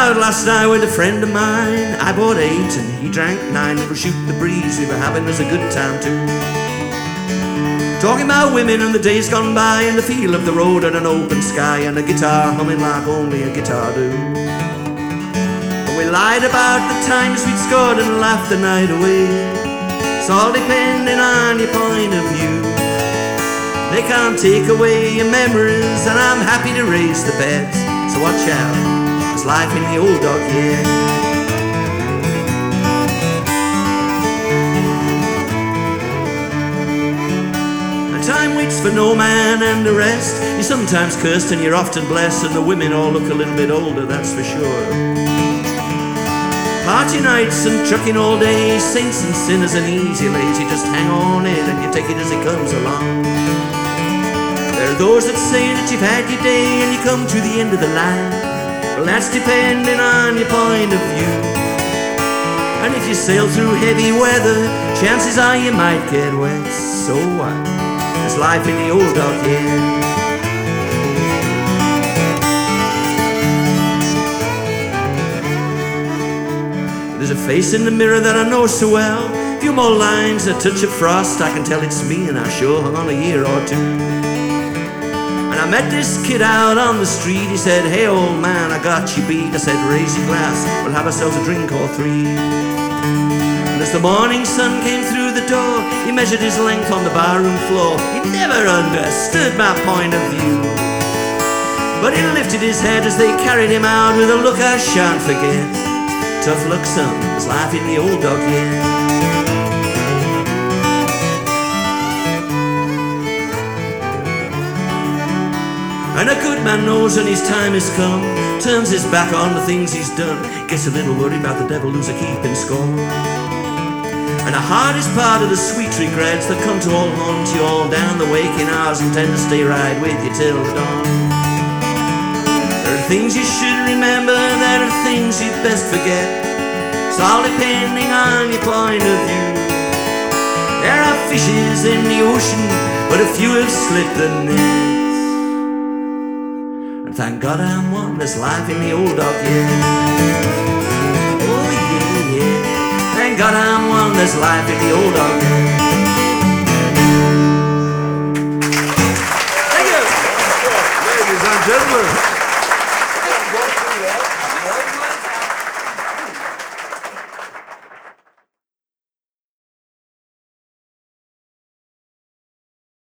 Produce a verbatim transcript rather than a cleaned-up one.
out last night with a friend of mine. I bought eight and he drank nine. We were shooting the breeze, we were having us a good time too. Talking about women and the days gone by, and the feel of the road and an open sky, and a guitar humming like only a guitar do. And we lied about the times we'd scored and laughed the night away. It's all depending on your point of view. They can't take away your memories, and I'm happy to raise the bets. So watch out, there's life in the old dog, yeah. Time waits for no man and the rest. You're sometimes cursed and you're often blessed, and the women all look a little bit older, that's for sure. Party nights and trucking all day, saints and sinners and easy lazy. Just hang on in and you take it as it comes along. There are those that say that you've had your day and you come to the end of the line. Well, that's depending on your point of view. And if you sail through heavy weather, chances are you might get wet. So what? There's life in the old dog, yeah. There's a face in the mirror that I know so well. A few more lines, a touch of frost, I can tell it's me, and I sure hung on a year or two. And I met this kid out on the street. He said, hey old man, I got you beat. I said, raise your glass, we'll have ourselves a drink or three. And as the morning sun came through the door, he measured his length on the barroom floor. He never understood my point of view, but he lifted his head as they carried him out with a look I shan't forget. Tough luck, son, there's life in the old dog, yeah. And a good man knows when his time has come, turns his back on the things he's done, gets a little worried about the devil who's a keeping score. And the hardest part of the sweet regrets that come to all haunt you all down the waking hours and tend to stay right with you till the dawn. There are things you should remember, there are things you'd best forget. It's all depending on your point of view. There are fishes in the ocean, but a few have slipped the nets. And thank God I'm one, there's life in the old dog, yeah. Thank God I'm one, there's life in the old dog. Thank you. Ladies and gentlemen.